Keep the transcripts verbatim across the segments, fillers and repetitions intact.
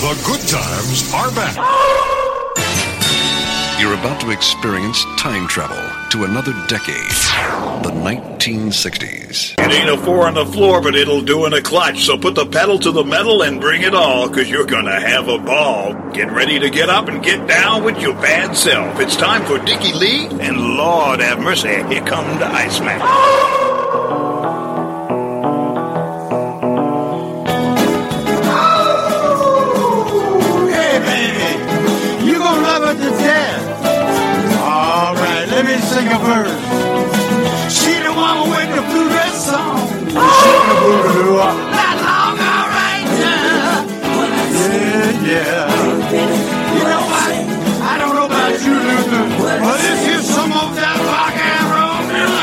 The good times are back. You're about to experience time travel to another decade, the nineteen sixties. It ain't a four on the floor, but it'll do in a clutch. So put the pedal to the metal and bring it all, because you're going to have a ball. Get ready to get up and get down with your bad self. It's time for Dickie Lee, and Lord have mercy, here come the Iceman. Let me sing a verse. She the one with the blue dress on. She the blue not long, all right now. Yeah, yeah. You know what? I don't know about you, Luther, but this is some of that rock and roll.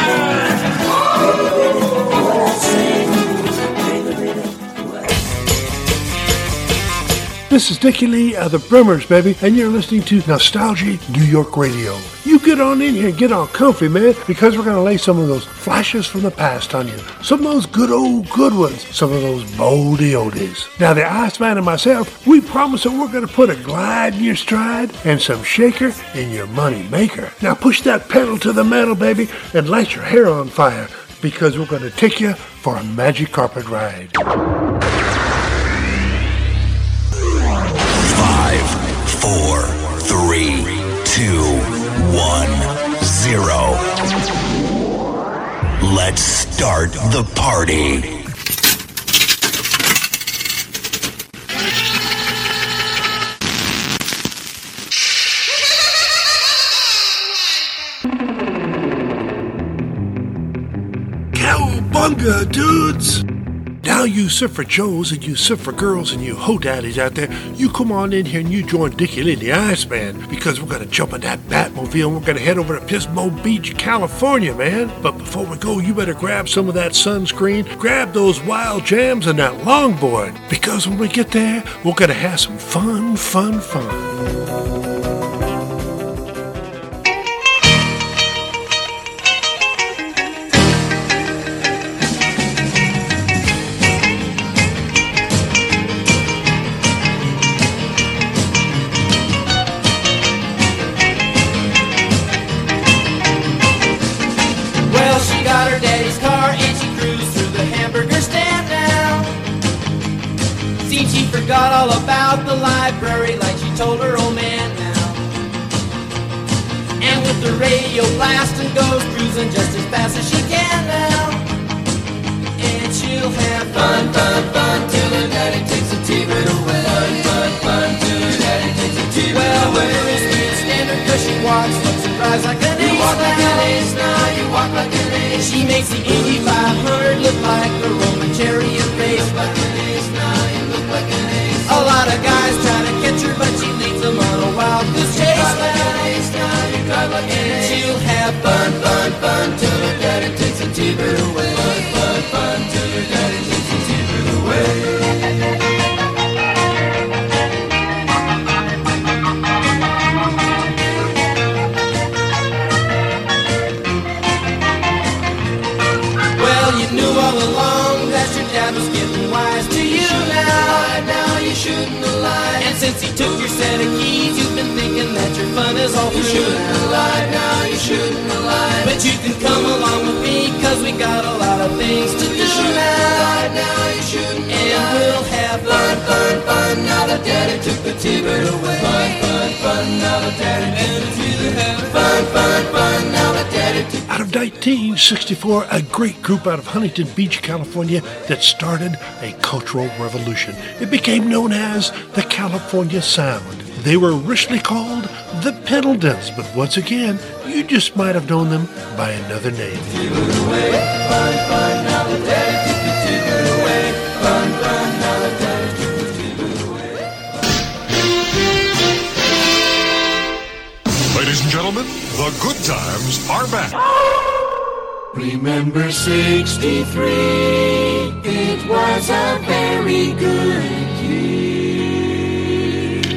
This is Dickie Lee of the Brummers, baby, and you're listening to Nostalgia New York Radio. You get on in here and get all comfy, man, because we're going to lay some of those flashes from the past on you. Some of those good old good ones. Some of those boldy oldies. Now, the Iceman and myself, we promise that we're going to put a glide in your stride and some shaker in your money maker. Now, push that pedal to the metal, baby, and light your hair on fire, because we're going to take you for a magic carpet ride. Five, four, three, two, one, zero. Let's start the party. Cowabunga, dudes! Now you surfer Joes and you surfer girls and you ho daddies out there, you come on in here and you join Dickie Lee and the Iceman, because we're going to jump in that Batmobile and we're going to head over to Pismo Beach, California, man. But before we go, you better grab some of that sunscreen, grab those wild jams and that longboard, because when we get there, we're going to have some fun, fun, fun. Forgot all about the library like she told her old man now. And with the radio blasting goes cruising just as fast as she can now. And she'll have fun, fun, fun till her daddy takes the T-bird away. Fun, fun, fun till her daddy takes the T-bird well, away. Well, the girls can't stand her cause she walks, looks and drives like an ace. You walk like an ace now, you walk like an ace. She makes the Indy five hundred look like a Roman chariot race. You look like an ace now, you look like an ace. A lot of guys try to catch her, but she leads them on a wild goose chase. And she'll have fun, fun, fun till her daddy takes the T-bird away. Fun, fun, fun till her daddy takes the T-bird away. Well, you knew all along that your dad was getting wise to you now. Now you shouldn't have lied. And since he took your set of keys, you've been thinking that your fun is all through. You shouldn't have lied. Now you shouldn't have lied. But you can come along with me, cause we got a lot of things to do now. Now you shouldn't have lied. And we'll have fun, fun, fun. Now that daddy took the T-bird away. Fun, fun, fun. Now that daddy took the T-bird away. Fun, fun, fun. Now that daddy took the T-bird away. Out of nineteen sixty-four, a great group out of Huntington Beach, California, that started a cultural revolution. It became known as the California Sound. They were originally called the Pendletons, but once again, you just might have known them by another name. Ladies and gentlemen, the good times are back. Remember sixty-three, it was a very good year.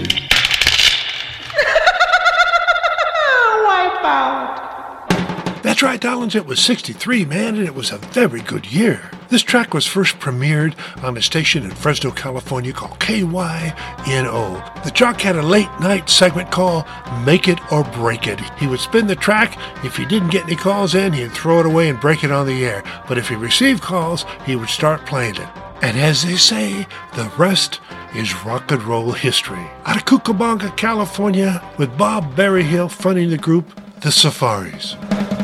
Wipeout. That's right, Dollins, it was sixty-three, man, and it was a very good year. This track was first premiered on a station in Fresno, California called K Y N O. The Jock had a late-night segment called Make It or Break It. He would spin the track. If he didn't get any calls in, he'd throw it away and break it on the air. But if he received calls, he would start playing it. And as they say, the rest is rock and roll history. Out of Cucamonga, California, with Bob Berryhill fronting the group, The Safaris.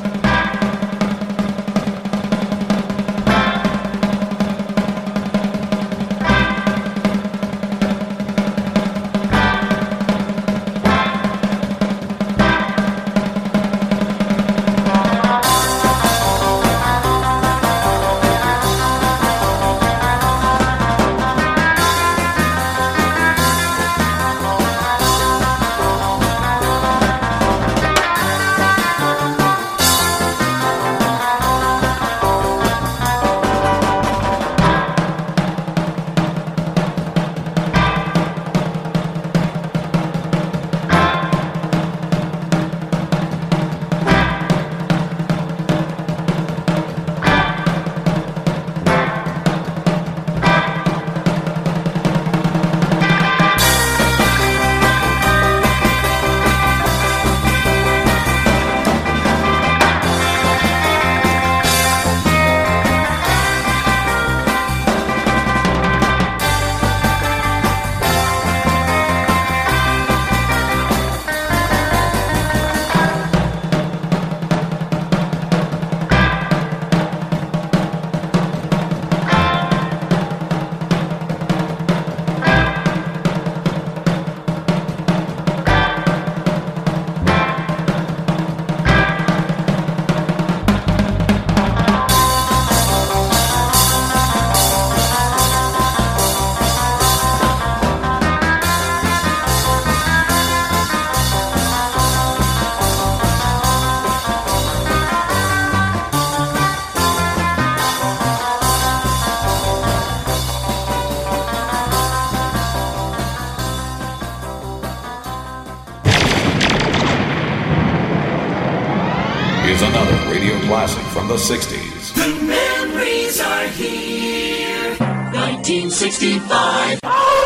Is another radio classic from the sixties. The memories are here. nineteen sixty-five.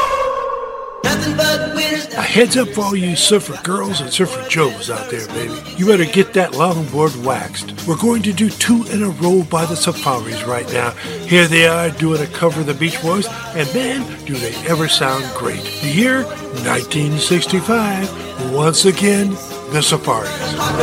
Nothing but winners. A heads up for all you surfer girls and surfer joes out there, baby. You better get that longboard waxed. We're going to do two in a row by the Safaris right now. Here they are doing a cover of the Beach Boys, and man, do they ever sound great. The year, nineteen sixty-five. Once again, the Safaris.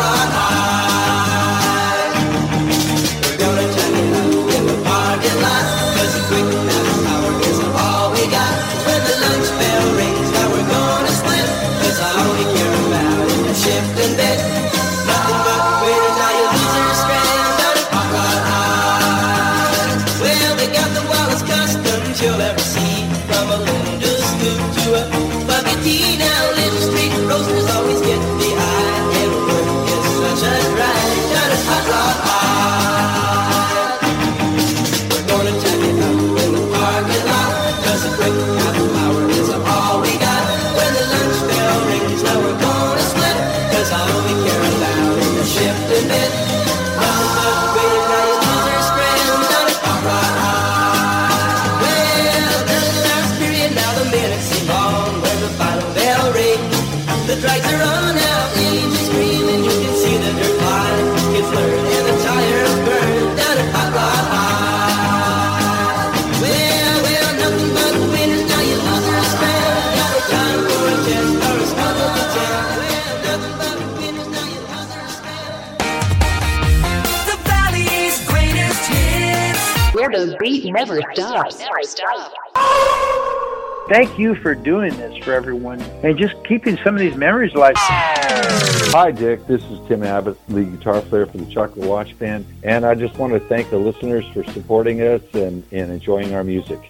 The beat never stops. Never stops. Thank you for doing this for everyone and just keeping some of these memories alive. Hi, Dick. This is Tim Abbott, the guitar player for the Chocolate Watch Band, and I just want to thank the listeners for supporting us and, and enjoying our music.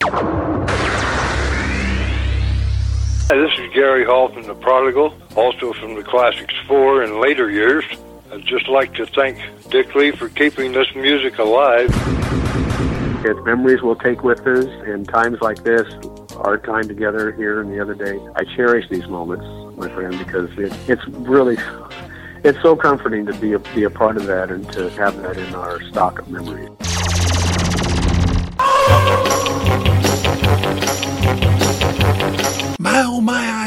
Hi, this is Gary Hall from The Prodigal, also from the Classics four in later years. I'd just like to thank Dick Lee for keeping this music alive. It's memories we'll take with us in times like this, our time together here and the other day. I cherish these moments, my friend, because it, it's really, it's so comforting to be a, be a part of that and to have that in our stock of memories.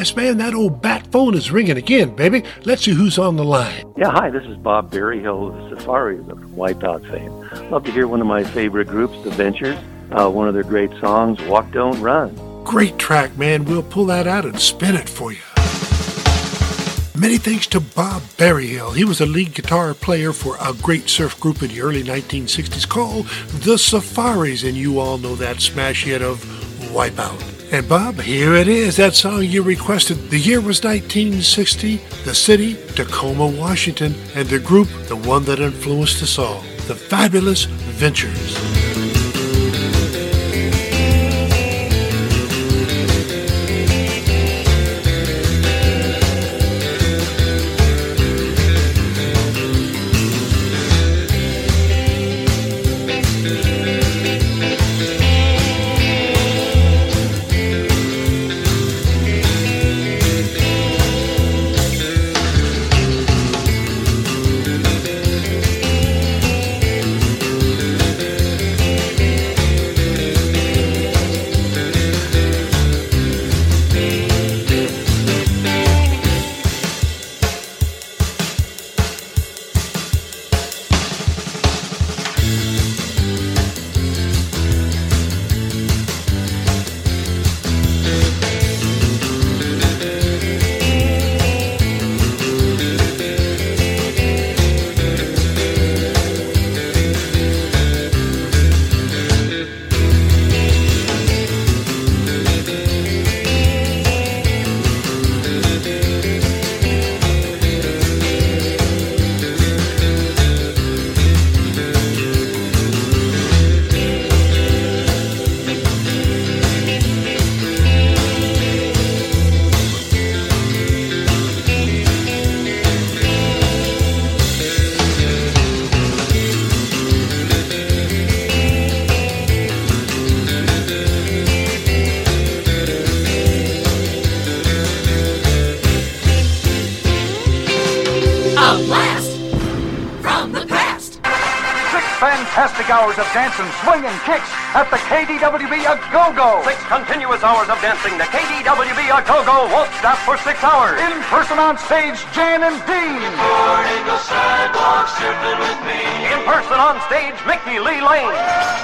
Blast, man. That old bat phone is ringing again, baby. Let's see who's on the line. Yeah, hi, this is Bob Berryhill of the Safaris of Wipeout fame. Love to hear one of my favorite groups, The Ventures. Uh, one of their great songs, Walk, Don't Run. Great track, man. We'll pull that out and spin it for you. Many thanks to Bob Berryhill. He was a lead guitar player for a great surf group in the early nineteen sixties called The Safaris, and you all know that smash hit of Wipeout. And Bob, here it is, that song you requested. The year was nineteen sixty, the city, Tacoma, Washington, and the group, the one that influenced us all, the Fabulous Ventures. Fantastic hours of dancing, swinging, kicks at the K D W B A Go-Go. Six continuous hours of dancing. The K D W B A Go-Go won't stop for six hours. In person on stage, Jan and Dean. Boarding the sidewalk, surfing with me. In person on stage, Mickey Lee Lane.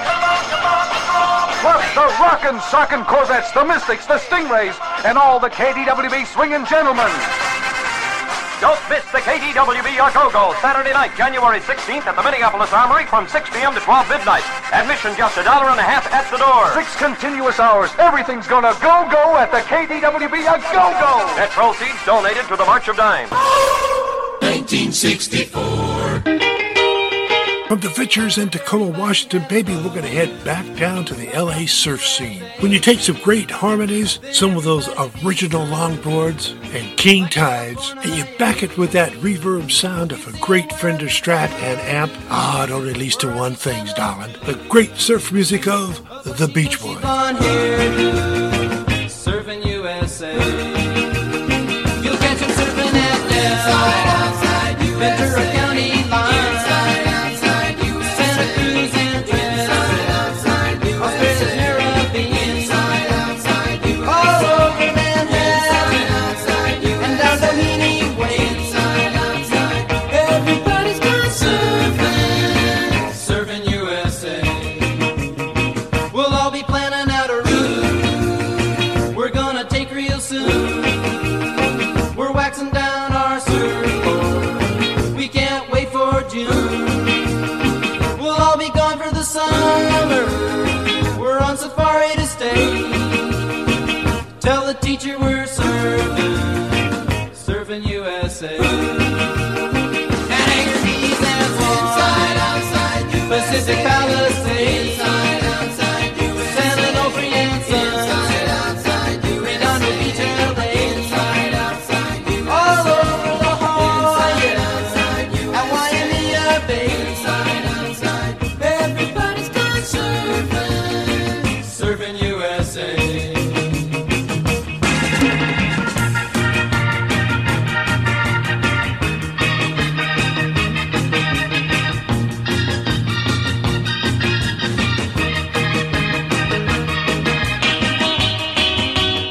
Plus the rockin', sockin' Corvettes, the Mystics, the Stingrays, and all the K D W B swinging gentlemen. Don't miss the K D W B A Go-Go, Saturday night, January sixteenth at the Minneapolis Armory from six p.m. to twelve midnight. Admission just a dollar and a half at the door. Six continuous hours. Everything's gonna go-go at the K D W B A Go-Go. Net proceeds donated to the March of Dimes. nineteen sixty-four. From the Ventures in Tacoma, Washington, baby, we're going to head back down to the L A surf scene. When you take some great harmonies, some of those original longboards and king tides, and you back it with that reverb sound of a great Fender Strat and amp, ah, it only leads to one thing, darling. The great surf music of the Beach Boys. On here, surfing U S A. You'll catch them surfing at Inside, outside, Ventura County line. Tell the teacher we're surfing, surfing U S A. At Anchor Keys and Inside, outside, U S A. Pacific Palisades, inside, outside, U S A. San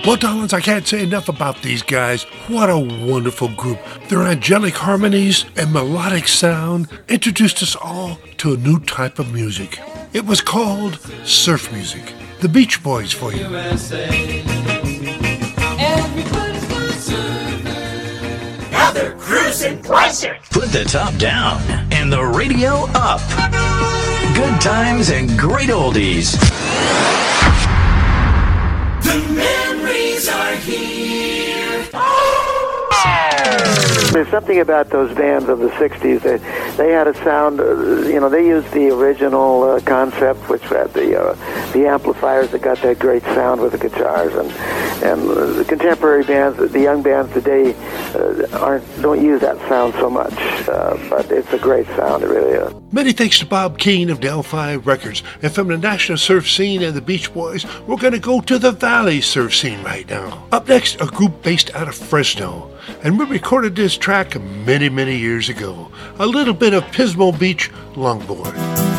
Well, darlings, I can't say enough about these guys. What a wonderful group. Their angelic harmonies and melodic sound introduced us all to a new type of music. It was called surf music. The Beach Boys for you. Now they're cruising classic. Put the top down and the radio up. Good times and great oldies. The memories are here. There's something about those bands of the sixties that they had a sound, uh, you know, they used the original uh, concept, which had the uh, the amplifiers that got that great sound with the guitars, and and uh, the contemporary bands, the young bands today uh, aren't don't use that sound so much, uh, but it's a great sound, it really is. Many thanks to Bob Keane of Delphi Records. And from the national surf scene and the Beach Boys, we're going to go to the Valley surf scene right now. Up next, a group based out of Fresno. And we recorded this track many, many years ago. A little bit of Pismo Beach Longboard.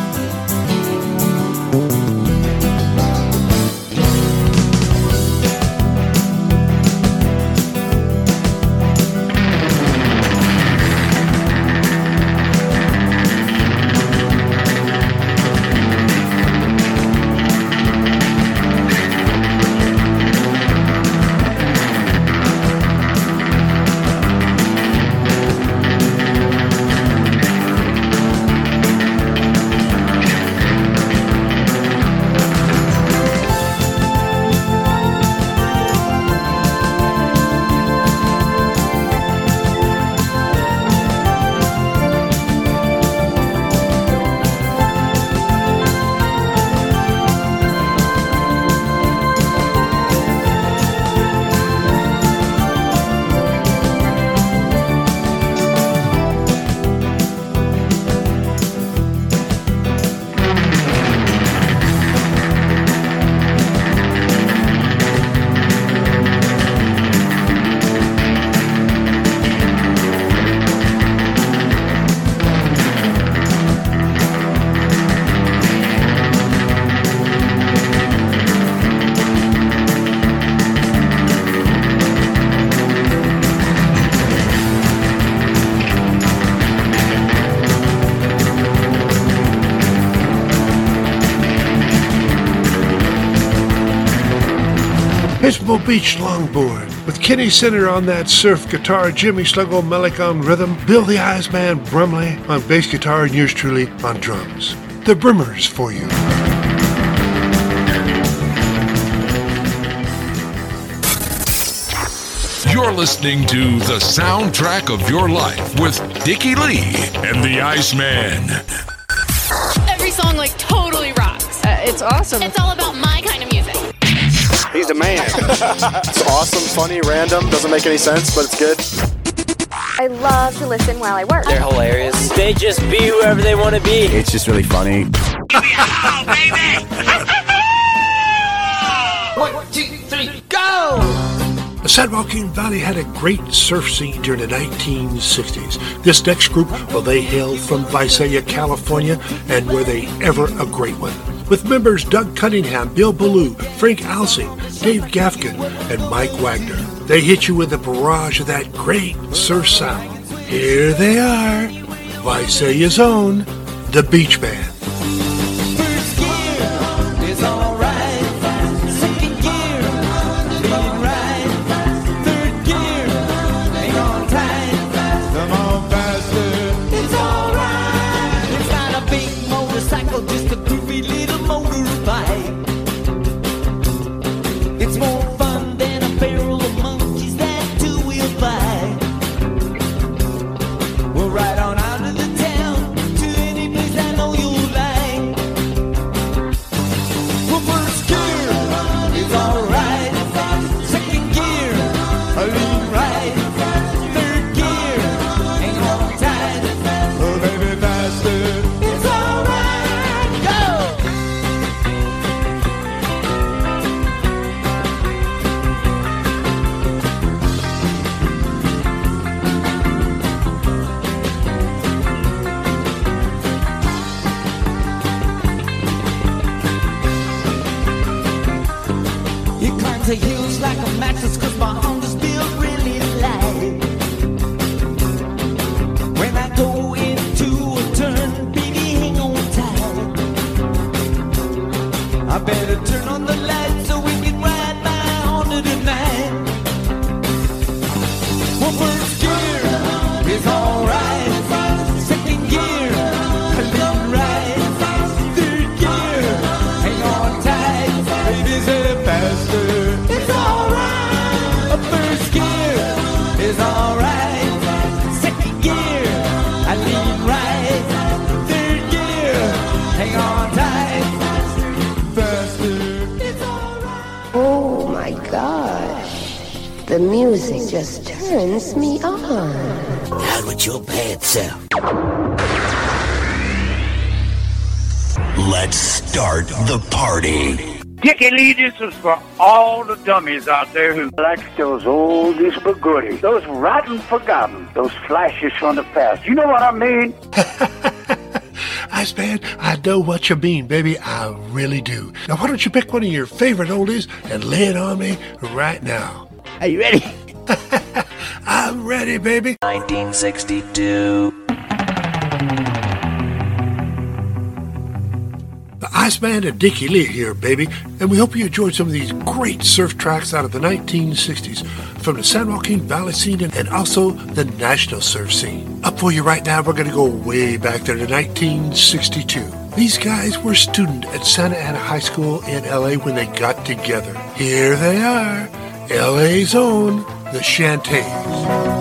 Pismo Beach Longboard, with Kenny Center on that surf guitar, Jimmy Sluggo Melick on rhythm, Bill the Iceman Brumley on bass guitar, and yours truly on drums. The Brimmers for you. You're listening to the soundtrack of your life with Dickie Lee and the Iceman. Every song like totally rocks. Uh, it's awesome. It's all about my kind of music. He's the man. It's awesome, funny, random, doesn't make any sense, but it's good. I love to listen while I work. They're hilarious. They just be whoever they want to be. It's just really funny. One, two, three, go! The San Joaquin Valley had a great surf scene during the nineteen sixties. This next group, well, they hail from Visalia, California, and were they ever a great one. With members Doug Cunningham, Bill Ballou, Frank Alsing, Dave Gafkin, and Mike Wagner. They hit you with a barrage of that great surf sound. Here they are, Visalia's own, the Beach Band. Right on out of the town to any place I know you'll to use like a mattress, cause my under's built really light. When I go into a turn, baby, hang on tight. I better turn on the lights so we can ride my Honda tonight. Well, first gear is alright. Second gear, a little right. Third gear, hang on tight. Baby, say faster. It's alright. A first gear is alright. Second gear, I lean right. Third gear, hang on tight. Faster. It's alright. Oh my gosh. The music just turns me on. Out with your bad self. Let's start the party. Dickie Lee, this is for all the dummies out there who like those oldies but goodies, those rotten forgotten, those flashes from the past. You know what I mean? Iceman, I know what you mean, baby. I really do. Now, why don't you pick one of your favorite oldies and lay it on me right now? Are you ready? I'm ready, baby. nineteen sixty-two. The Iceman and Dickie Lee here, baby, and we hope you enjoyed some of these great surf tracks out of the nineteen sixties from the San Joaquin Valley scene and also the national surf scene. Up for you right now, we're going to go way back there to nineteen sixty-two. These guys were students at Santa Ana High School in L A when they got together. Here they are, L A's own, the Shantays.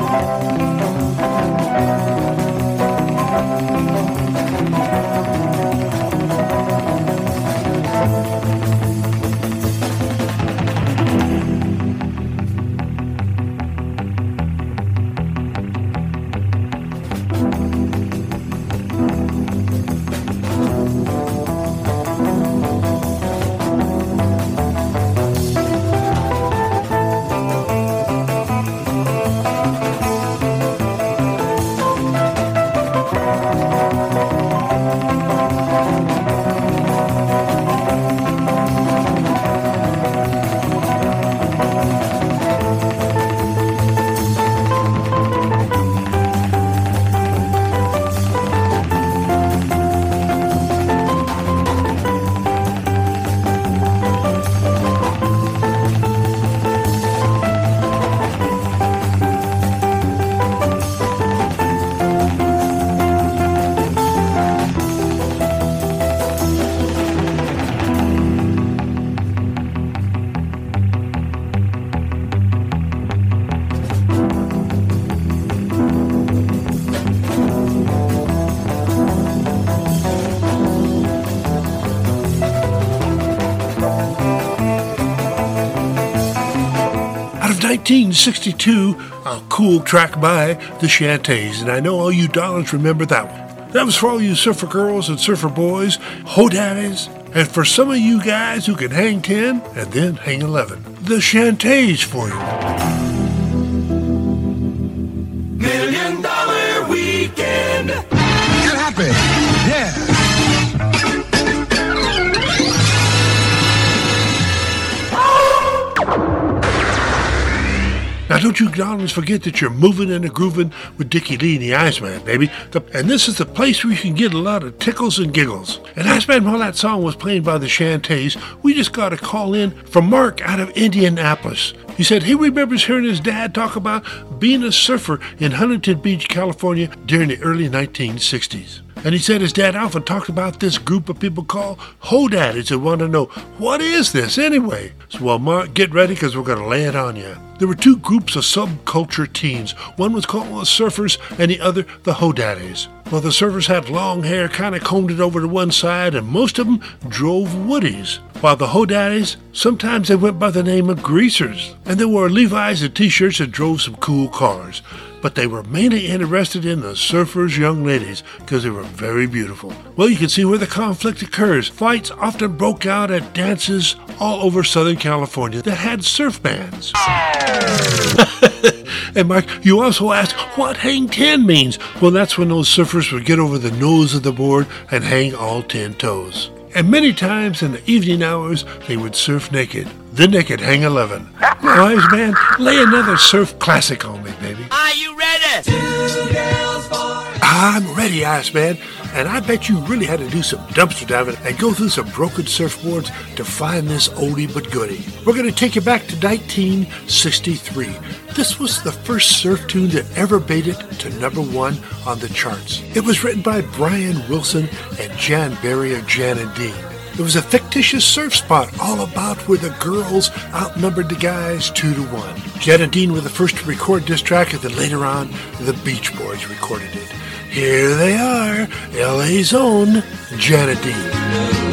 nineteen sixty-two, a cool track by the Shantays, and I know all you darlings remember that one. That was for all you surfer girls and surfer boys, ho-daddies, and for some of you guys who can hang ten and then hang eleven. The Shantays for you. Million Dollar Weekend. Get happy. Yeah. Now, don't you darlings forget that you're moving and grooving with Dickie Lee and the Iceman, baby. The, and this is the place where you can get a lot of tickles and giggles. And Iceman, while that song was playing by the Shantays, we just got a call in from Mark out of Indianapolis. He said he remembers hearing his dad talk about being a surfer in Huntington Beach, California during the early nineteen sixties. And he said his dad often talked about this group of people called ho-daddies and wanted to know, what is this anyway? So, well, Mark, get ready because we're going to lay it on you. There were two groups of subculture teens. One was called the Surfers and the other the ho-daddies. Well, the Surfers had long hair, kind of combed it over to one side, and most of them drove Woodies. While the ho-daddies, sometimes they went by the name of Greasers. And they wore Levi's and t-shirts and drove some cool cars. But they were mainly interested in the Surfers' young ladies because they were very beautiful. Well, you can see where the conflict occurs. Fights often broke out at dances all over Southern California that had surf bands. And Mark, you also asked what hang ten means. Well, that's when those surfers would get over the nose of the board and hang all ten toes. And many times in the evening hours, they would surf naked. Then they could hang eleven. Now, Iceman, lay another surf classic on me, baby. Are you ready? Two girls for I'm ready, Iceman. And I bet you really had to do some dumpster diving and go through some broken surfboards to find this oldie but goodie. We're going to take you back to nineteen sixty-three. This was the first surf tune that ever made it to number one on the charts. It was written by Brian Wilson and Jan Berry of Jan and Dean. It was a fictitious surf spot all about where the girls outnumbered the guys two to one. Jan and Dean were the first to record this track, and then later on, the Beach Boys recorded it. Here they are, L A's own Jan and Dean.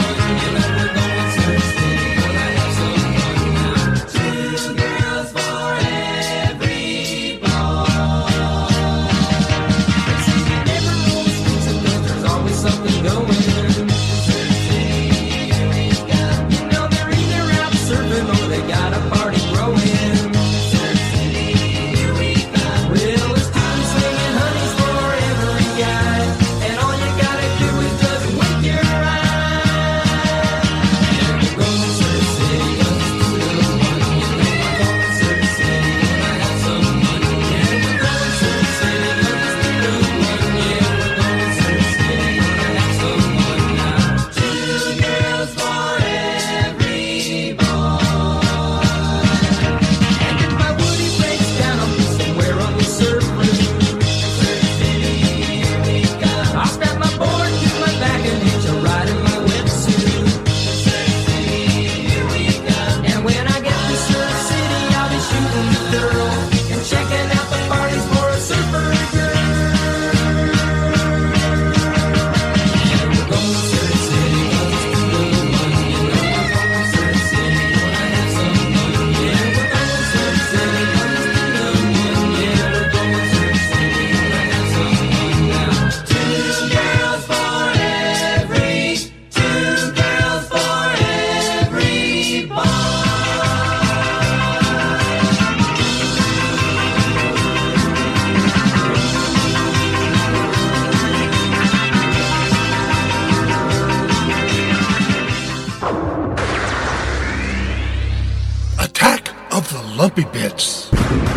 Lumpy Bits.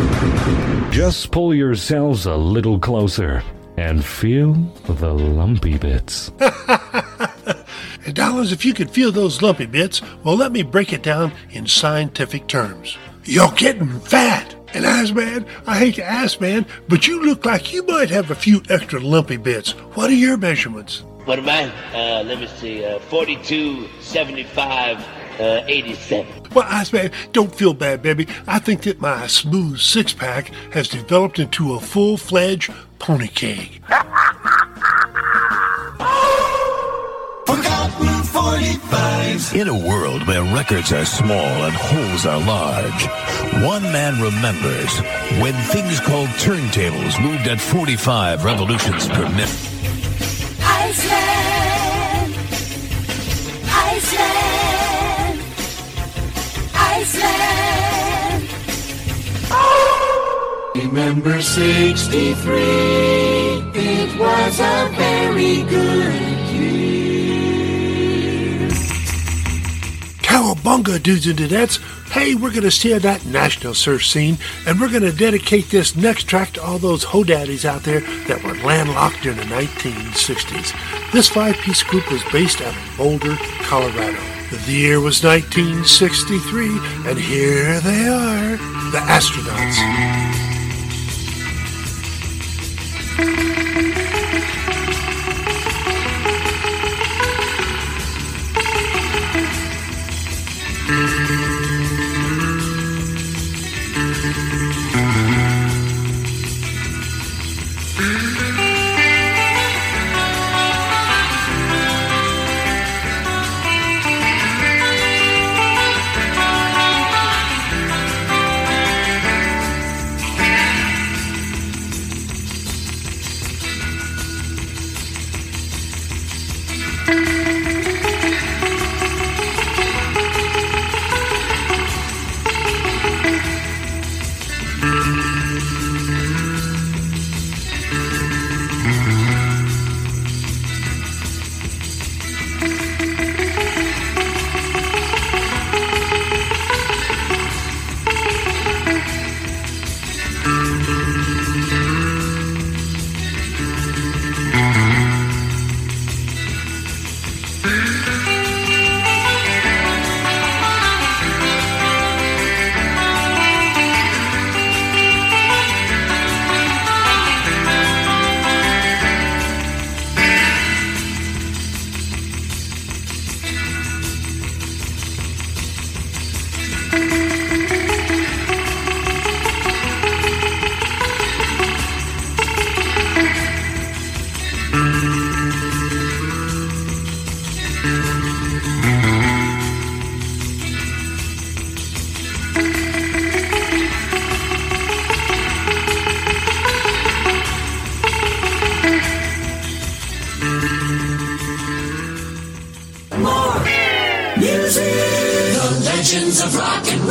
Just pull yourselves a little closer and feel the lumpy bits. And dollars, if you could feel those lumpy bits, well, let me break it down in scientific terms. You're getting fat. And Iceman, I hate to ask, man, but you look like you might have a few extra lumpy bits. What are your measurements? What am I? Uh, let me see, uh, forty-two, seventy-five, uh, eighty-seven. Well, Iceman, don't feel bad, baby. I think that my smooth six-pack has developed into a full-fledged pony keg. Forgotten forty-fives. In a world where records are small and holes are large, one man remembers when things called turntables moved at forty-five revolutions per minute. Iceland, Iceland, Iceland. Remember sixty-three, it was a very good year. Cowabunga, dudes and dudettes. Hey, we're going to steer that national surf scene, and we're going to dedicate this next track to all those ho-daddies out there that were landlocked in the nineteen sixties. This five-piece group was based out of Boulder, Colorado. The year was nineteen sixty-three, and here they are, the Astronauts. More music. The legends of rock and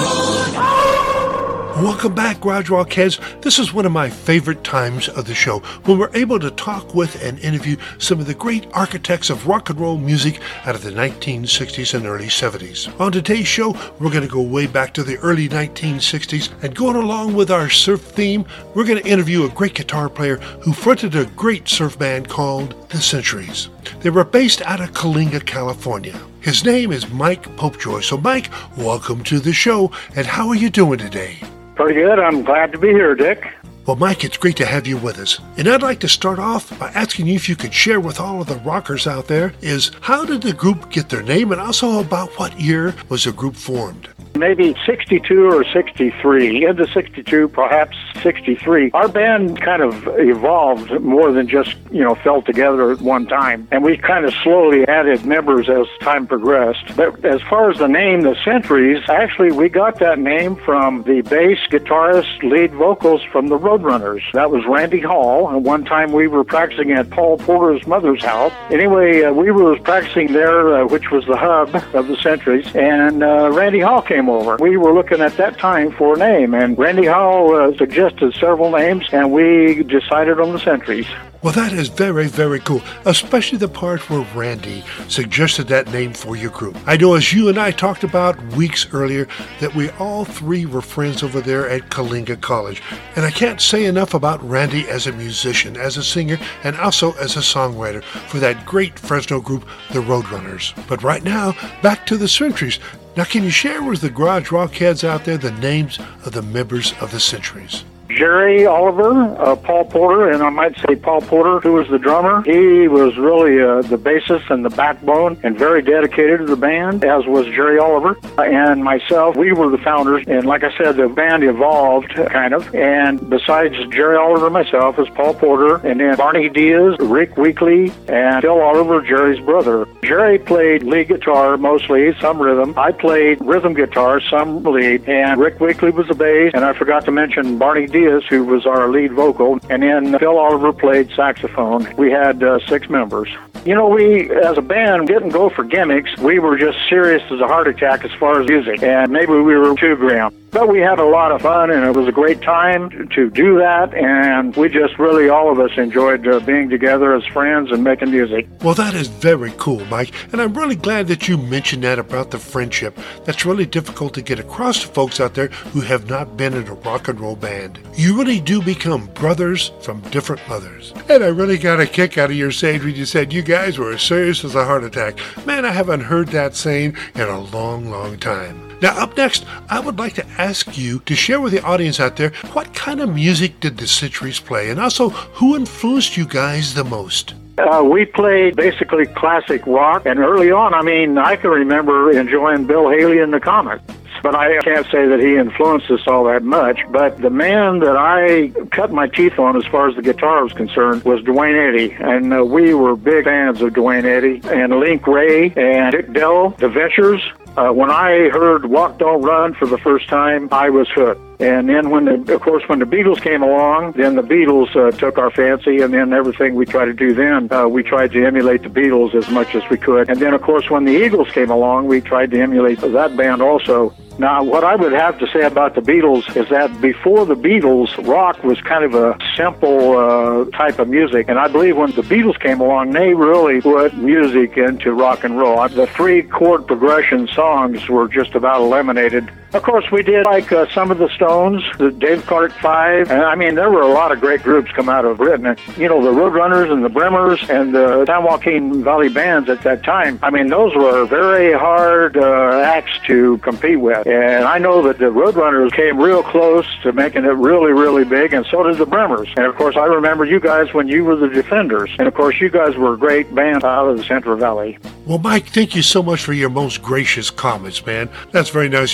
roll. Welcome back, Garage Rock Heads. This is one of my favorite times of the show, when we're able to talk with and interview some of the great architects of rock and roll music out of the nineteen sixties and early seventies. On today's show, we're going to go way back to the early nineteen sixties, and going along with our surf theme, we're going to interview a great guitar player who fronted a great surf band called The Centuries. They were based out of Coalinga, California. His name is Mike Popejoy. So Mike, welcome to the show, and how are you doing today? Pretty good. I'm glad to be here, Dick. Well, Mike, it's great to have you with us. And I'd like to start off by asking you if you could share with all of the rockers out there is how did the group get their name, and also about what year was the group formed? Maybe sixty-two or sixty-three, into sixty-two, perhaps sixty-three. Our band kind of evolved more than just, you know, fell together at one time. And we kind of slowly added members as time progressed. But as far as the name, The Centuries, actually we got that name from the bass guitarist, lead vocals from the Roadrunners. That was Randy Hall. And one time we were practicing at Paul Porter's mother's house. Anyway, uh, we were practicing there, uh, which was the hub of The Centuries. And uh, Randy Hall came over. We were looking at that time for a name, and Randy Hall uh, suggested several names, and we decided on The Centuries. Well, that is very, very cool, especially the part where Randy suggested that name for your group. I know as you and I talked about weeks earlier that we all three were friends over there at Coalinga College, and I can't say enough about Randy as a musician, as a singer, and also as a songwriter for that great Fresno group, the Roadrunners. But right now, back to The Centuries. Now, can you share with the Garage Rock Heads out there the names of the members of The Centuries? Jerry Oliver, uh, Paul Porter, and I might say Paul Porter, who was the drummer. He was really uh, the bassist and the backbone and very dedicated to the band, as was Jerry Oliver. Uh, and myself, we were the founders. And like I said, the band evolved, kind of. And besides Jerry Oliver and myself is Paul Porter, and then Barney Diaz, Rick Weekly, and Phil Oliver, Jerry's brother. Jerry played lead guitar mostly, some rhythm. I played rhythm guitar, some lead. And Rick Weekly was the bass. And I forgot to mention Barney Diaz, who was our lead vocal, and then Phil Oliver played saxophone. We had uh, six members. You know, we, as a band, didn't go for gimmicks. We were just serious as a heart attack as far as music, and maybe we were too grim. But we had a lot of fun, and it was a great time to do that, and we just really, all of us, enjoyed uh, being together as friends and making music. Well, that is very cool, Mike, and I'm really glad that you mentioned that about the friendship. That's really difficult to get across to folks out there who have not been in a rock and roll band. You really do become brothers from different mothers. And I really got a kick out of your saying when you said you guys were as serious as a heart attack. Man, I haven't heard that saying in a long, long time. Now, up next, I would like to ask you to share with the audience out there what kind of music did the Centuries play, and also who influenced you guys the most? Uh, we played basically classic rock, and early on, I mean, I can remember enjoying Bill Haley and the Comets. But I can't say that he influenced us all that much. But the man that I cut my teeth on as far as the guitar was concerned was Duane Eddy. And uh, we were big fans of Duane Eddy and Link Wray and Dick Dell, The Ventures. Uh, when I heard Walk Don't Run for the first time, I was hooked. And then when, the, of course, when the Beatles came along, then the Beatles uh, took our fancy, and then everything we tried to do then, uh, we tried to emulate the Beatles as much as we could. And then, of course, when the Eagles came along, we tried to emulate that band also. Now, what I would have to say about the Beatles is that before the Beatles, rock was kind of a simple uh, type of music. And I believe when the Beatles came along, they really put music into rock and roll. The three chord progression songs were just about eliminated. Of course, we did like uh, some of the Stones, the Dave Clark Five, and I mean, there were a lot of great groups come out of Britain. And, you know, the Roadrunners and the Bremers and the San Joaquin Valley bands at that time. I mean, those were very hard uh, acts to compete with. And I know that the Roadrunners came real close to making it really, really big, and so did the Bremers. And, of course, I remember you guys when you were the Defenders. And, of course, you guys were a great band out of the Central Valley. Well, Mike, thank you so much for your most gracious comments, man. That's very nice of you to say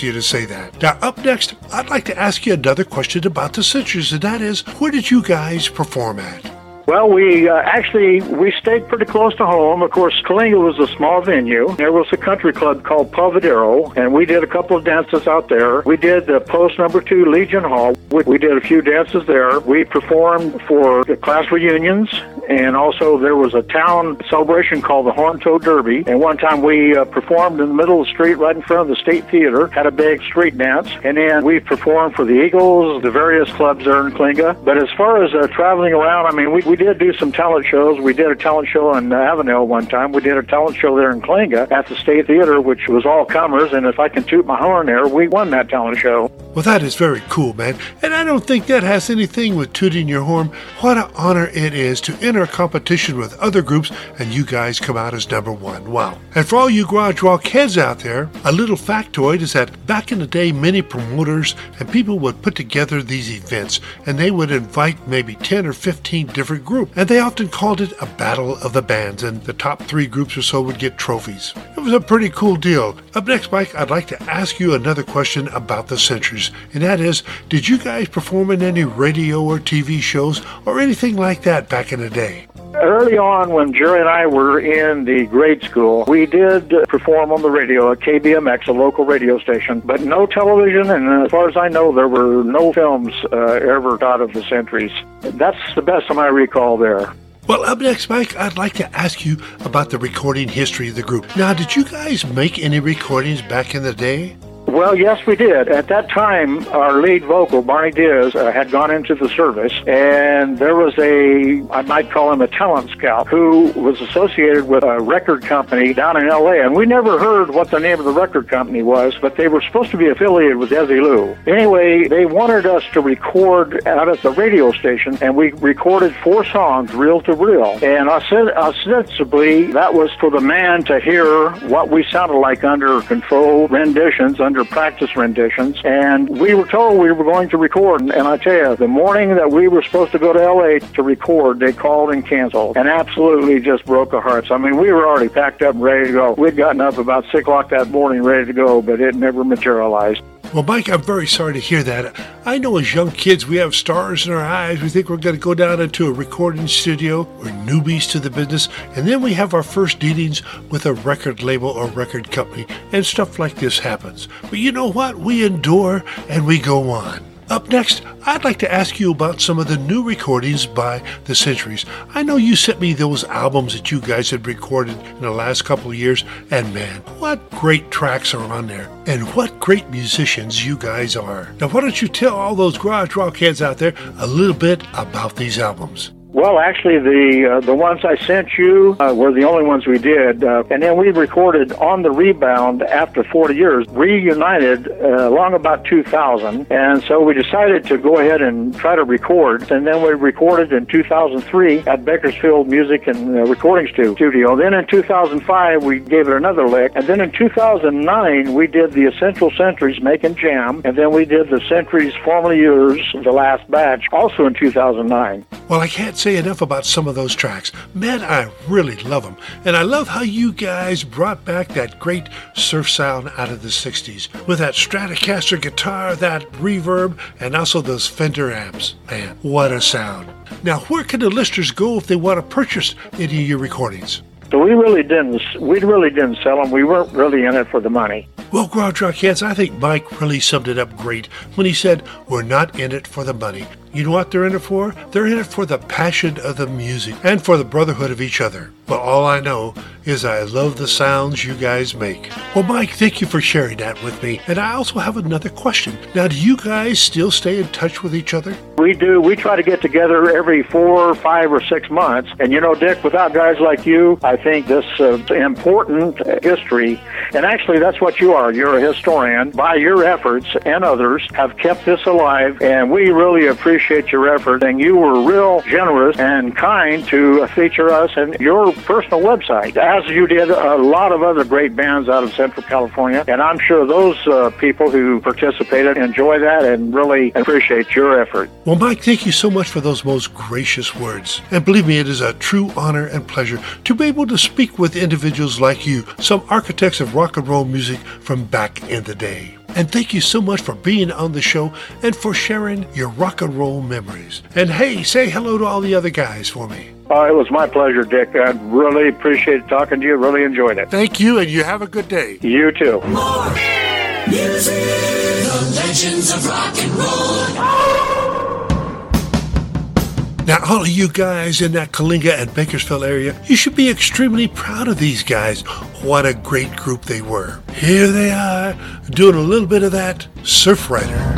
say that. Now, up next, I'd like to ask you another question about the Centuries, and that is, where did you guys perform at? Well, we uh, actually, we stayed pretty close to home. Of course, Kalinga was a small venue. There was a country club called Palvadero, and we did a couple of dances out there. We did the Post Number Two Legion Hall. We, we did a few dances there. We performed for the class reunions, and also there was a town celebration called the Horn Toad Derby. And one time we uh, performed in the middle of the street right in front of the State Theater, had a big street dance. And then we performed for the Eagles, the various clubs there in Kalinga. But as far as uh, traveling around, I mean, we, we We did do some talent shows. We did a talent show in uh, Avenel one time. We did a talent show there in Kalinga at the State Theater, which was all comers. And if I can toot my horn there, we won that talent show. Well, that is very cool, man. And I don't think that has anything with tooting your horn. What an honor it is to enter a competition with other groups and you guys come out as number one. Wow. And for all you garage rock heads out there, a little factoid is that back in the day, many promoters and people would put together these events and they would invite maybe ten or fifteen different groups. And they often called it a battle of the bands, and the top three groups or so would get trophies. It was a pretty cool deal. Up next, Mike, I'd like to ask you another question about the Centuries, and that is, did you guys perform in any radio or T V shows or anything like that back in the day? Early on, when Jerry and I were in the grade school, we did perform on the radio at K B M X, a local radio station, but no television, and as far as I know, there were no films uh, ever out of the Centuries. That's the best of my recall there. Well, up next, Mike, I'd like to ask you about the recording history of the group. Now, did you guys make any recordings back in the day? Well, yes, we did. At that time, our lead vocal, Barney Diaz, uh, had gone into the service, and there was a, I might call him a talent scout, who was associated with a record company down in L A, and we never heard what the name of the record company was, but they were supposed to be affiliated with Desilu. Anyway, they wanted us to record out at the radio station, and we recorded four songs, reel to reel, and ostensibly, that was for the man to hear what we sounded like under control renditions, under practice renditions, and we were told we were going to record, and I tell you, the morning that we were supposed to go to L A to record, they called and canceled, and absolutely just broke our hearts. I mean, we were already packed up and ready to go. We'd gotten up about six o'clock that morning ready to go, but it never materialized. Well, Mike, I'm very sorry to hear that. I know as young kids, we have stars in our eyes. We think we're going to go down into a recording studio. We're newbies to the business. And then we have our first dealings with a record label or record company. And stuff like this happens. But you know what? We endure and we go on. Up next, I'd like to ask you about some of the new recordings by the Centuries. I know you sent me those albums that you guys had recorded in the last couple of years, and man, what great tracks are on there, and what great musicians you guys are. Now, why don't you tell all those garage rock heads out there a little bit about these albums? Well, actually, the uh, the ones I sent you uh, were the only ones we did. Uh, and then we recorded On the Rebound after forty years, reunited uh, along about two thousand. And so we decided to go ahead and try to record. And then we recorded in two thousand three at Bakersfield Music and uh, Recording Studio. Then in two thousand five, we gave it another lick. And then in two thousand nine, we did the Essential Centuries Making Jam. And then we did the Centuries Formerly Yours, the last batch, also in two thousand nine. Well, I can't say enough about some of those tracks. Man, I really love them. And I love how you guys brought back that great surf sound out of the sixties with that Stratocaster guitar, that reverb, and also those Fender amps. Man, what a sound. Now, where can the listeners go if they want to purchase any of your recordings? So we really didn't, we really didn't sell them. We weren't really in it for the money. Well, garage rock heads, I think Mike really summed it up great when he said, we're not in it for the money. You know what they're in it for? They're in it for the passion of the music and for the brotherhood of each other. But all I know is I love the sounds you guys make. Well, Mike, thank you for sharing that with me. And I also have another question. Now, do you guys still stay in touch with each other? We do. We try to get together every four, five, or six months. And you know, Dick, without guys like you, I think this uh, important history, and actually that's what you are. You're a historian. By your efforts and others have kept this alive, and we really appreciate your effort. And you were real generous and kind to feature us in your personal website, as you did a lot of other great bands out of Central California. And I'm sure those uh, people who participated enjoy that and really appreciate your effort. Well, Mike, thank you so much for those most gracious words. And believe me, it is a true honor and pleasure to be able to speak with individuals like you, some architects of rock and roll music from back in the day. And thank you so much for being on the show and for sharing your rock and roll memories. And hey, say hello to all the other guys for me. Oh, it was my pleasure, Dick. I really appreciate talking to you. Really enjoyed it. Thank you, and you have a good day. You too. More music, the legends of rock and roll. Now, all of you guys in that Kalinga and Bakersfield area, you should be extremely proud of these guys. What a great group they were. Here they are, doing a little bit of that Surf Rider.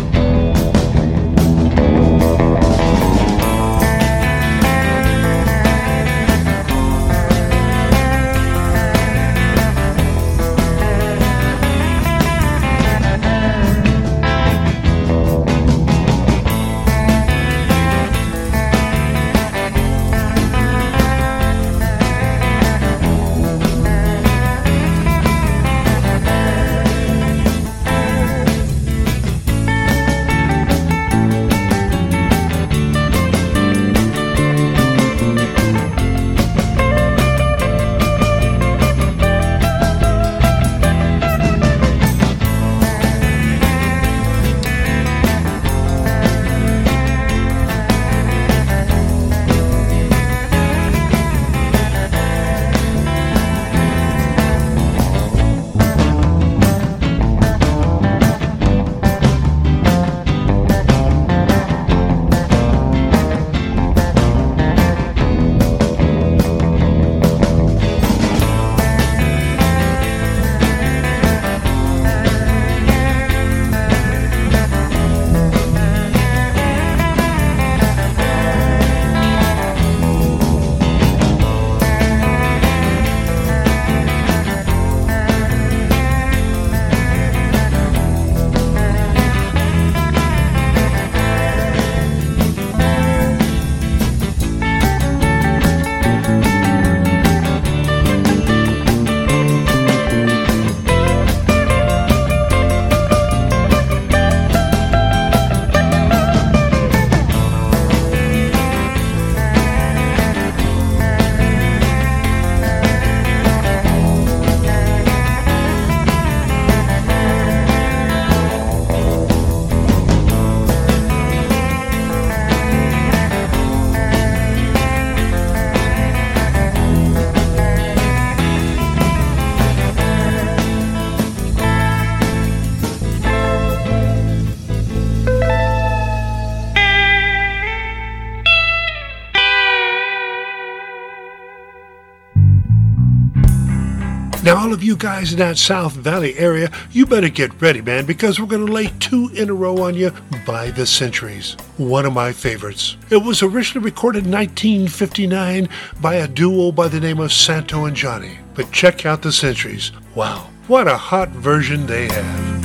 Now, all of you guys in that South Valley area, you better get ready, man, because we're going to lay two in a row on you by the Centuries. One of my favorites. It was originally recorded in nineteen fifty-nine by a duo by the name of Santo and Johnny. But check out the Centuries. Wow, what a hot version they have.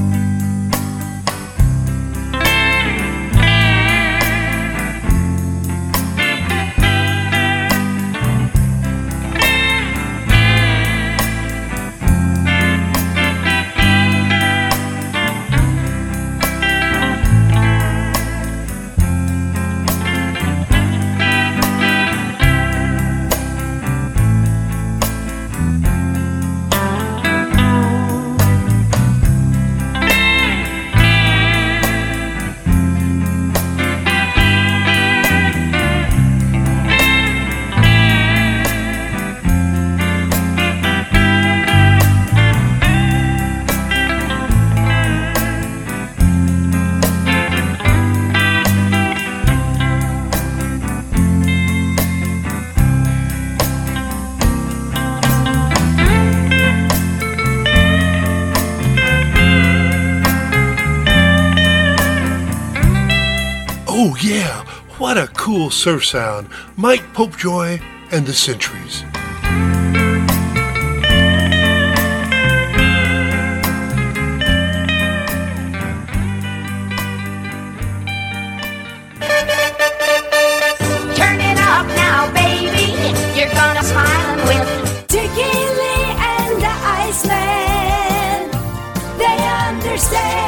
Oh yeah, what a cool surf sound. Mike Popejoy and the Centuries. Turn it up now, baby. You're gonna smile with Dickie Lee and the Iceman. They understand.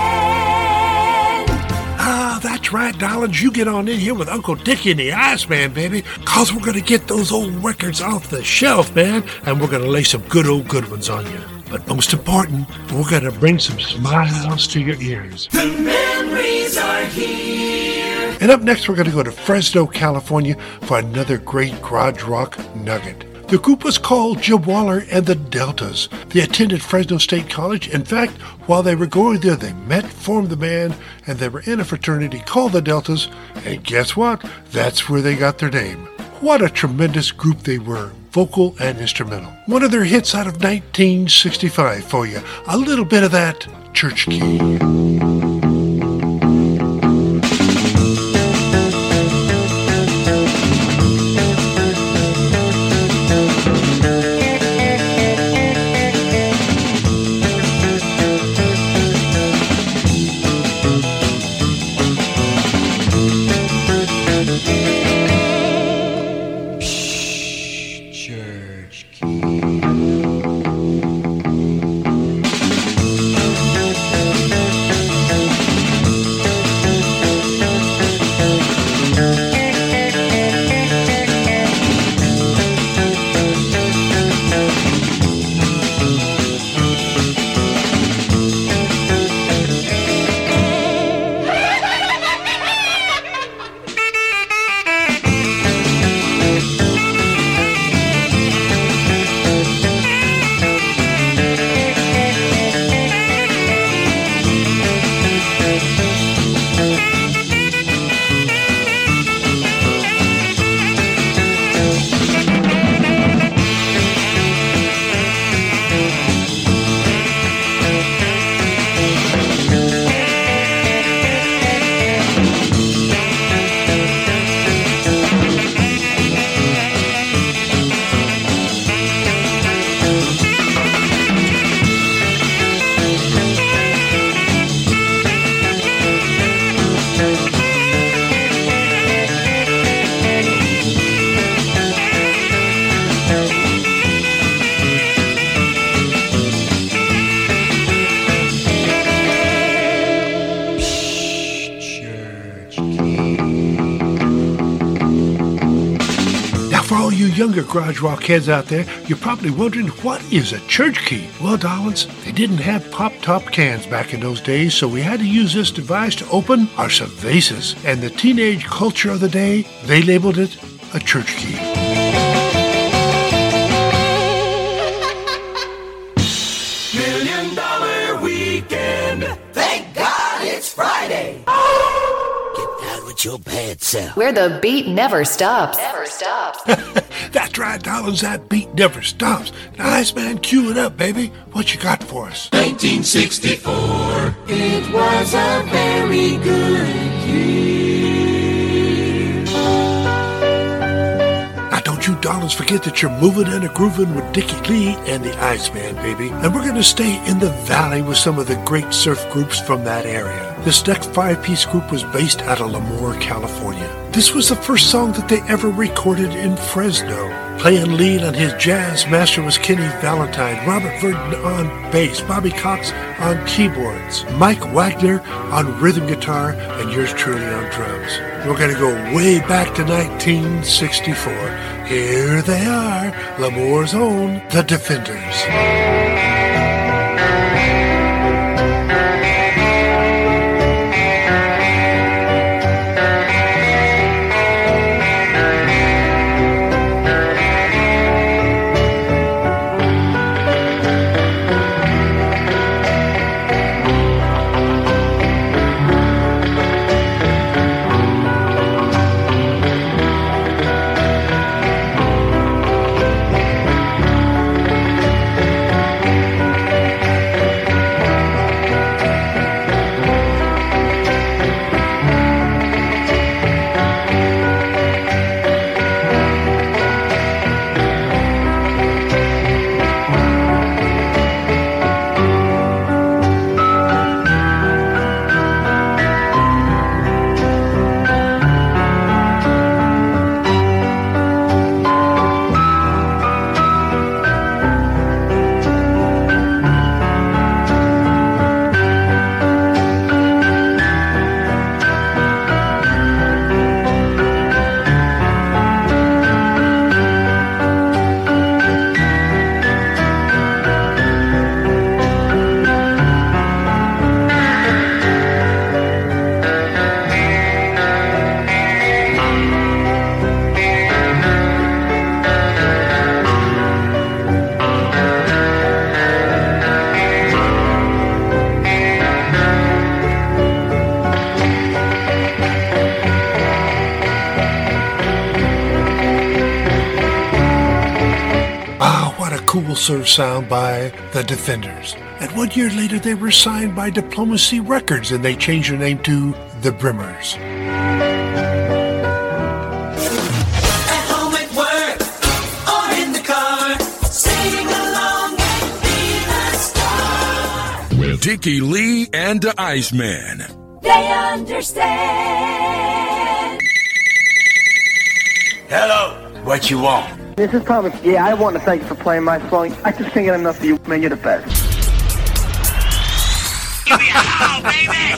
That's right, darlings. You get on in here with Uncle Dickie and the Iceman, baby, because we're going to get those old records off the shelf, man, and we're going to lay some good old good ones on you. but most important, we're going to bring some smiles to your ears. The memories are here. And up next, we're going to go to Fresno, California for another great garage rock nugget. The group was called Jim Waller and the Deltas. They attended Fresno State College. In fact, while they were going there, they met, formed the band, and they were in a fraternity called the Deltas. And guess what? That's where they got their name. What a tremendous group they were, vocal and instrumental. One of their hits out of nineteen sixty-five for you. A little bit of that Church Key. Younger garage rock heads out there, you're probably wondering, what is a church key? Well, darlings, they didn't have pop-top cans back in those days, so we had to use this device to open our cervezas. And the teenage culture of the day, they labeled it a church key. Million Dollar Weekend. Thank God it's Friday. With your bad self. Where the beat never stops. Never stops. That's right, darlings, that beat never stops. Now, Iceman, cue it up, baby. What you got for us? nineteen sixty-four. It was a very good year. Now, don't you darlings forget that you're moving and a grooving with Dickie Lee and the Iceman, baby. And we're going to stay in the valley with some of the great surf groups from that area. This next five-piece group was based out of Lemoore, California. This was the first song that they ever recorded in Fresno. Playing lead on his jazz master was Kenny Valentine, Robert Verdon on bass, Bobby Cox on keyboards, Mike Wagner on rhythm guitar, and yours truly on drums. We're going to go way back to nineteen sixty-four. Here they are, Lemoore's own, The Defenders. global surf sound by The Defenders. And one year later, they were signed by Diplomacy Records, and they changed their name to The Brimmers. At home, at work, or in the car, sing along and be the star. With Dickie Lee and the Iceman. They understand. Hello, what you want? This is Thomas. Yeah, I want to thank you for playing my song. I just can't get enough of you, man. You're the best. Give me a howl, baby!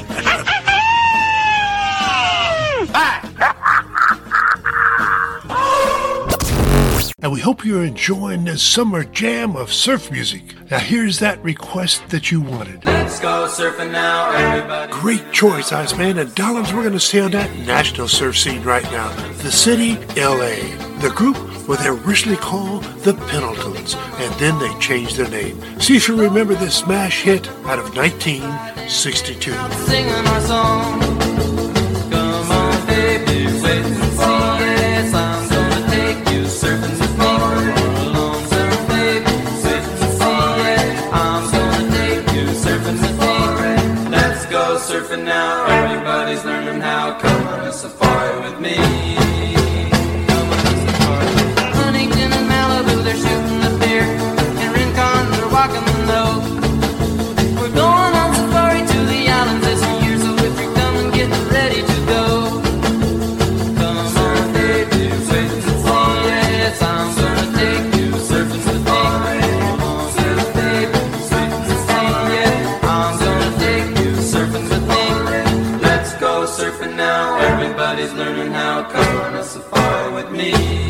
And we hope you're enjoying this summer jam of surf music. Now here's that request that you wanted. Let's go surfing now, everybody. Great choice, Iceman. And Dollars, we're going to stay on that national surf scene right now. The city, L A. The group were they originally called the Pendletons, and then they changed their name. See if you remember this smash hit out of nineteen sixty-two. Singing our song. Come on, baby, wait and see. Yes, I'm gonna take you surfing with me. Along, surf, baby, wait and see. Yeah, I'm gonna take you surfing with me. Let's go surfing now. Everybody's learning how. Come on a safari with me. Come on a safari. Huntington and Malibu, they're shooting the pier. In Rincon, they're walking the nose. We're going on safari to the islands this year, so if you're coming, get ready to go. Come on, baby, wait and see. Yes, I'm gonna take you surfing with me. Come on, baby, wait and see. Yeah, I'm gonna take you surfing with me. Let's go surfing now. Everybody's learning how. Come on a safari with me.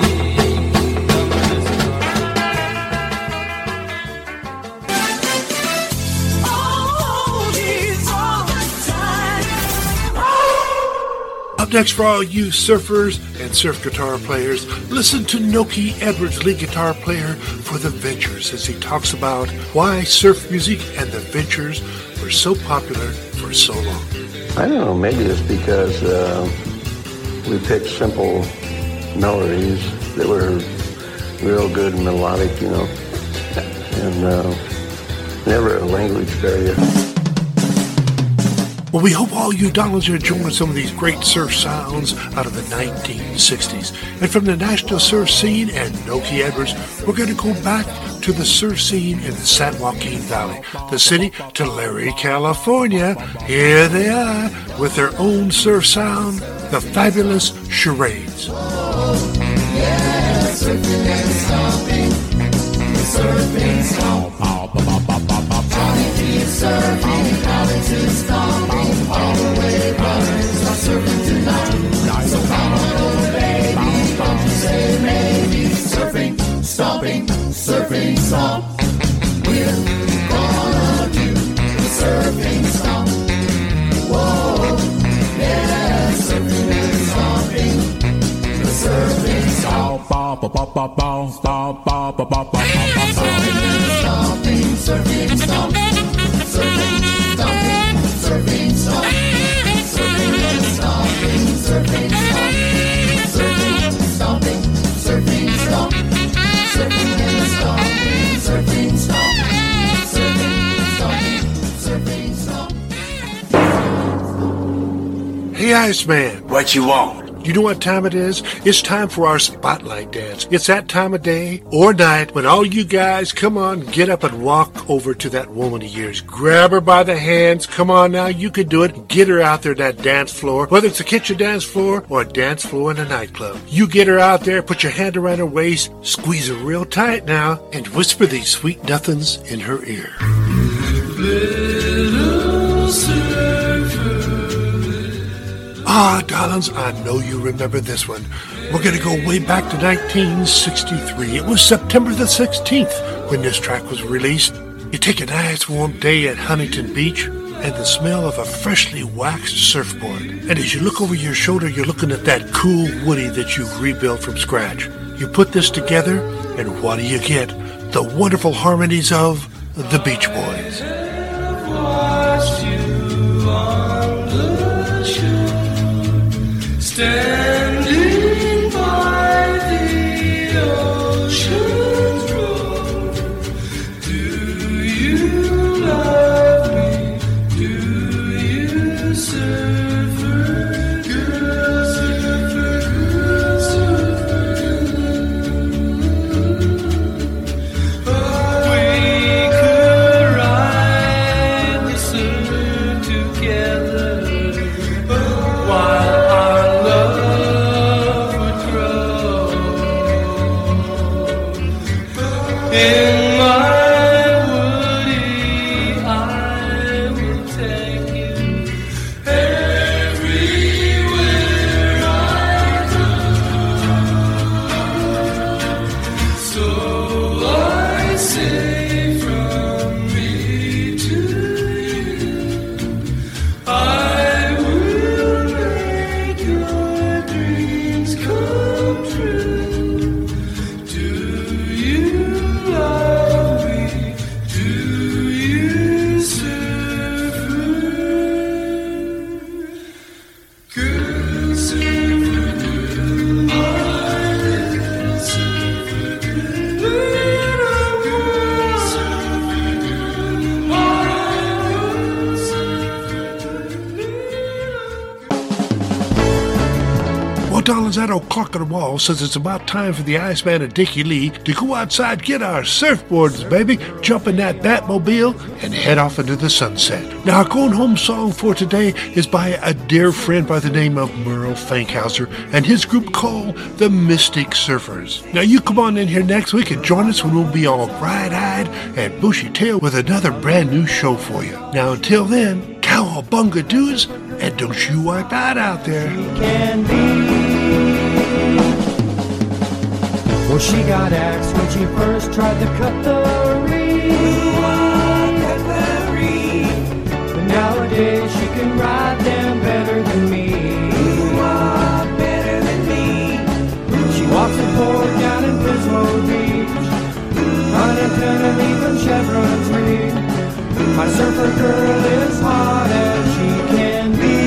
Up next for all you surfers and surf guitar players, listen to Noki Edwards, lead guitar player for The Ventures, as he talks about why surf music and The Ventures were so popular for so long. I don't know, maybe it's because uh, we picked simple melodies that were real good and melodic, you know, and uh, never a language barrier. Well, we hope all you dollars are enjoying some of these great surf sounds out of the nineteen sixties. And from the national surf scene and Noki Edwards, we're going to go back to the surf scene in the San Joaquin Valley, the city Tulare, California. Here they are with their own surf sound, the fabulous Charades. Yeah, surfing and stomping, surfing, stomp. Johnny D is surfing, Alex is stomping, all the way brothers are surfing tonight. So come on, little baby, don't you say maybe. Surfing, stomping, surfing, stomp. We're gonna do the surfing stomp. Whoa, yeah, surfing and stomping, the surfing stomp. Surfing, surfing, stomp, surfing, stomping, surfing, stomp, surfing and stomping, surfing, stomp, surfing, stomping, surfing, stomp, surfing and stomping, surfing, stomp, surfing, stomping, surfing, stomp. Hey, Iceman. What you want? You know what time it is? It's time for our spotlight dance. It's that time of day or night when all you guys, come on, get up and walk over to that woman of yours. Grab her by the hands. Come on now, you can do it. Get her out there, that dance floor, whether it's a kitchen dance floor or a dance floor in a nightclub. You get her out there, put your hand around her waist, squeeze her real tight now, and whisper these sweet nothings in her ear. Little surfer. Ah, darlings, I know you remember this one. We're going to go way back to nineteen sixty-three. It was September the sixteenth when this track was released. You take a nice warm day at Huntington Beach and the smell of a freshly waxed surfboard. And as you look over your shoulder, you're looking at that cool Woody that you've rebuilt from scratch. You put this together, and what do you get? The wonderful harmonies of the Beach Boys. Standing by the ocean's road, Darlings, that old clock on the wall says it's about time for the Iceman and Dickie Lee to go outside, get our surfboards, baby, jump in that Batmobile, and head off into the sunset. Now, our going home song for today is by a dear friend by the name of Merle Fankhauser and his group called the Mystic Surfers. Now, you come on in here next week and join us when we'll be all bright-eyed and bushy-tailed with another brand new show for you. Now, until then, cowabunga dudes, and don't you wipe out out there. Can be. Well, she got axed when she first tried to cut the reef. Ooh, cut the reef. But nowadays she can ride them better than me. Ooh, better than me. She walks the port down in Pismo Beach, unintentionally from Chevron's Reef. My surfer girl is hot as she can be.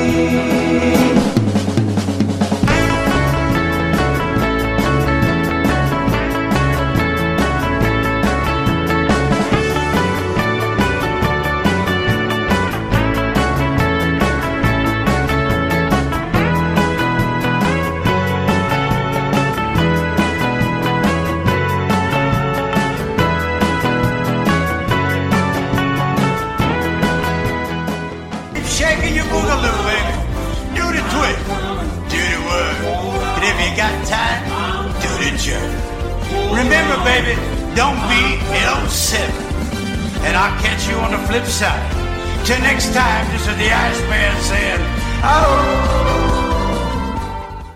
Remember, baby, don't be L seven. And I'll catch you on the flip side. Till next time, this is the Iceman saying, oh.